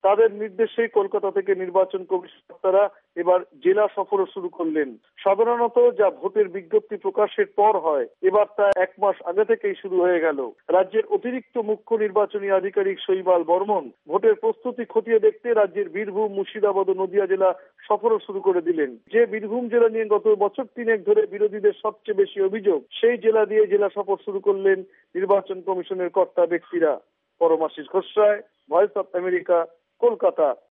তাদের নির্দেশে কলকাতা থেকে নির্বাচন কমিশনাররা এবার জেলা সফরও শুরু করলেন। সাধারণত যা ভোটের বিজ্ঞপ্তি প্রকাশের পর হয়, এবার তা 1 মাস আগে থেকেই শুরু হয়ে গেল। রাজ্যের অতিরিক্ত মুখ্য নির্বাচনী আধিকারিক শৈবাল বর্মন ভোটের প্রস্তুতি খতিয়ে দেখতে রাজ্যের বীরভূম, মুর্শিদাবাদ ও নদিয়া জেলা সফরও শুরু করে দিলেন। যে বীরভূম জেলা নিয়ে গত বছর 3 ধরে বিরোধীদের সবচেয়ে বেশি অভিযোগ, সেই জেলা দিয়ে জেলা সফর শুরু করলেন নির্বাচন কমিশনের কর্তা ব্যক্তিরা। Paramashis Ghosh, voice of America, Kolkata.